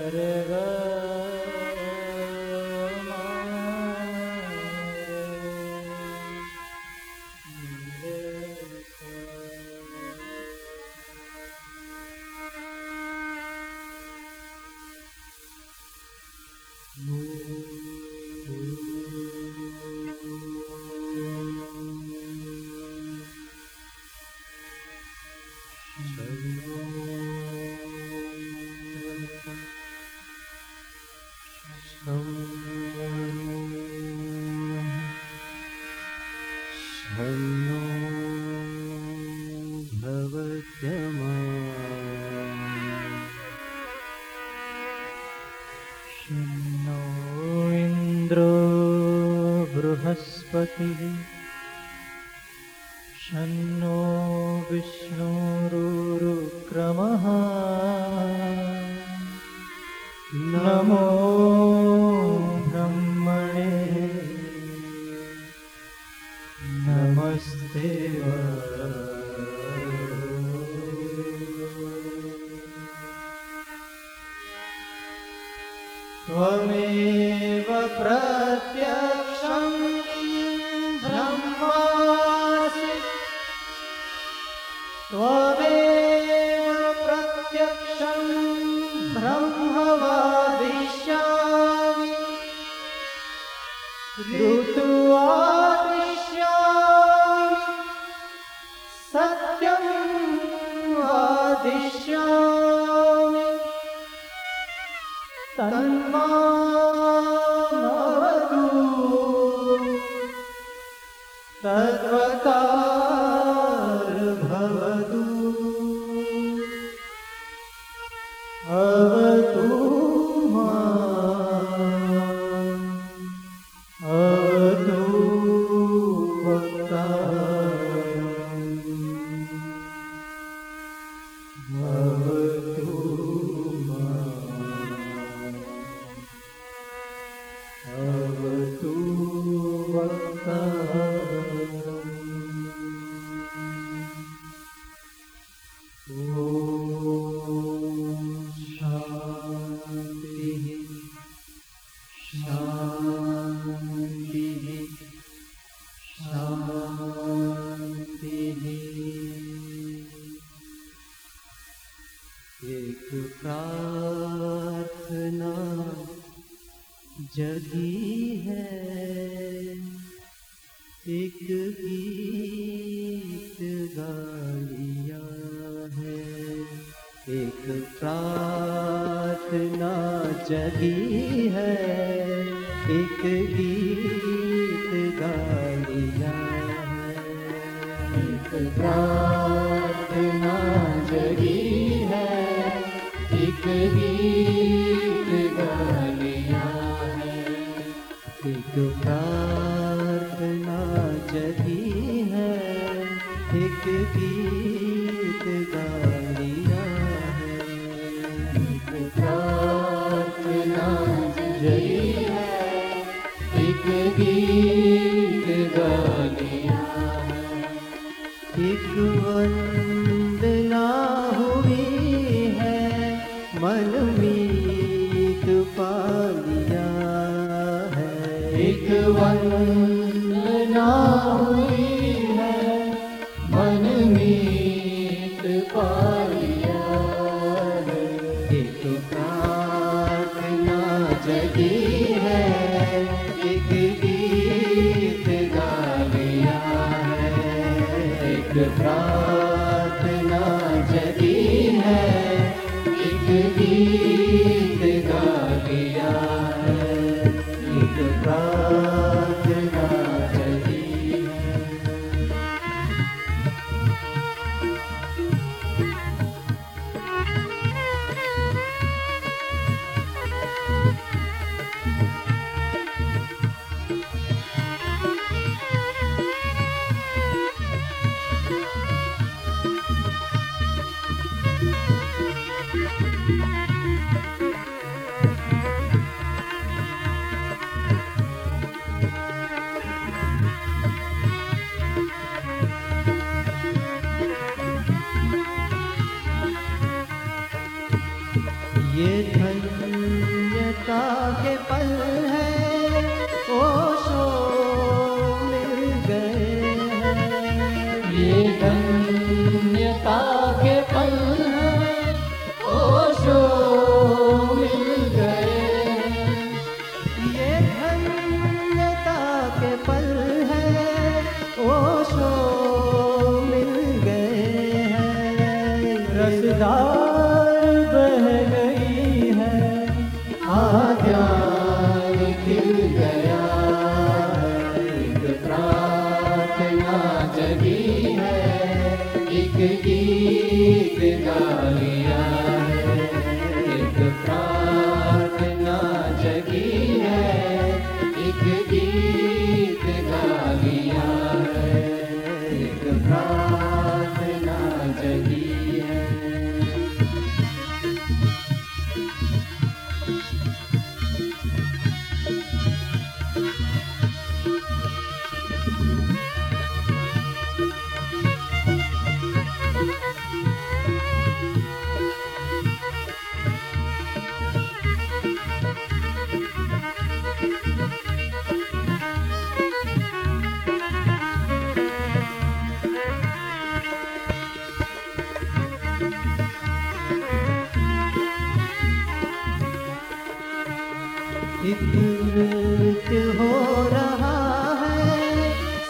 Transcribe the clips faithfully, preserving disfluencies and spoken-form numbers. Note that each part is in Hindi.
शन्नो विष्णुरुक्रमः नमो ब्रह्मणे नमस्ते त्वमेव प्रत्यक्षं ब्रह्मासि त्वमेव प्रत्यक्षं ब्रह्म वदिष्यामि ऋतुवादिष्यामि सत्यं वदिष्यामि तन्मामवतु तद्वतार्भवतु अवतु माम् अवतु वक्तारम् अवतु अवतु वक्तारम्। ॐ शान्तिः शान्तिः शान्तिः। एक प्रार्थना जगी है, एक गीत गा लिया है। एक प्रार्थना जगी है, एक गीत गा लिया है। एक प्रार्थना जगी है, एक गीत गा लिया है। एक प्रार्थना जगी है, एक गीत गा लिया है। एक प्रार्थना जगी है, एक गीत गा लिया है। एक वंदना हुई है, मन मीत पा लिया है। एक वंदना हुई है, मन मीत पा लिया है। एक प्रार्थना जगी है, एक गीत गा लिया है। एक प्रार्थना जगी है, एक गीत गा लिया है। एक प्रार्थना जगी है। ये धन्य धन्यता के पल हैं, ओशो मिल गए हैं। ये धन्यता के पल हैं, ओशो मिल गए हैं। ये धन्यता के पल हैं, ओशो मिल गए हैं। रसदार बह गई है, आध्यान खिल गया, एक प्रार्थना जगी है, एक गीत गा लिया है। एक प्रार्थना जगी है, एक गीत गा लिया है, एक प्रार्थना जगी है। एक नृत्य हो रहा है,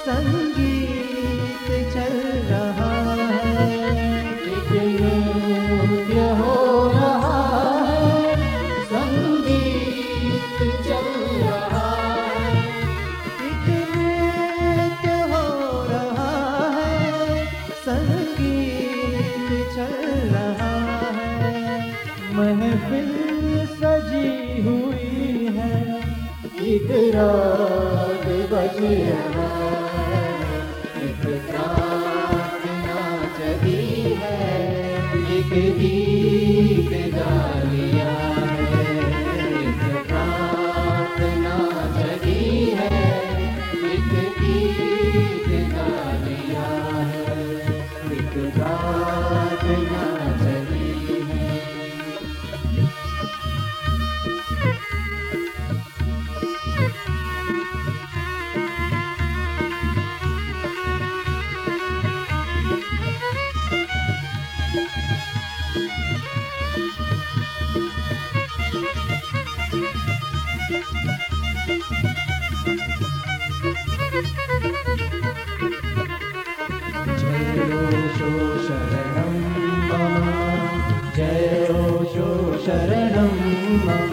संगीत चल रहा है। एक नृत्य हो रहा है, संगीत चल रहा है। एक नृत्य हो रहा है, संगीत चल रहा है। महफिल सजी हुई है, एक राग बज रहा है। एक प्रार्थना जगी है, एक गीत गा लिया है। एक प्रार्थना जगी है, एक गीत गा लिया है। एक प्रार्थना जगी है। जयोशो शरणं मम, जयोशो शरणं मम,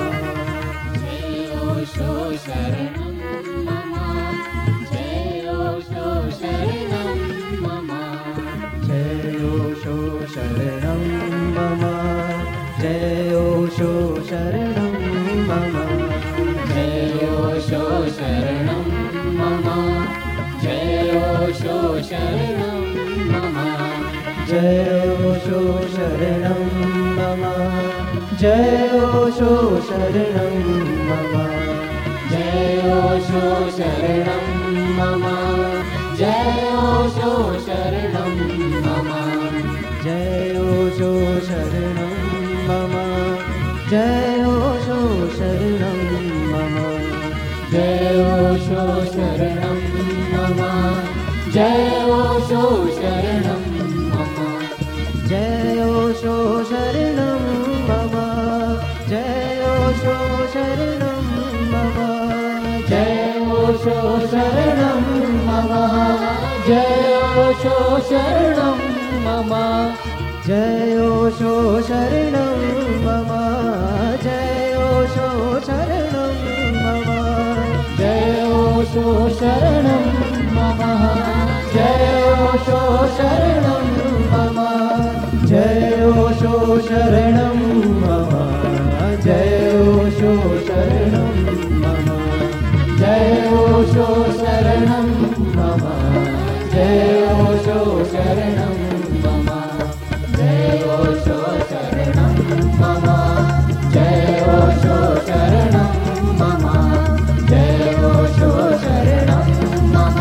जयोशो शरणं मम, जयोशो शरणं मम। जयोशो शरणं मम, जयोशो शरणं मम, जयोशो शरणं मम, जयोशो शरणं मम। जयोशो शरणं मम, जयोशो शरणं मम, जयोशो शरणं मम, जयोशो शरणं मम। जयोशो शरणं मम, जयोशो शरणं मम, जयोशो शरणं मम, जयोशो शरणं मम। जयोशो शरणं मम, जयोशो शरणं मम, जयोशो शरणं मम, जयोशो शरणं मम। जयोशो शरणं मम, जयोशो शरणं मम, जयोशो शरणं मम, जयोशो शरणं मम। जयोशो शरणं मम, जयोशो शरणं मम, जयोशो शरणं मम, जयोशो शरणं मम। जयोशो शरणं मम, जयोशो शरणं मम, जयोशो शरणं मम।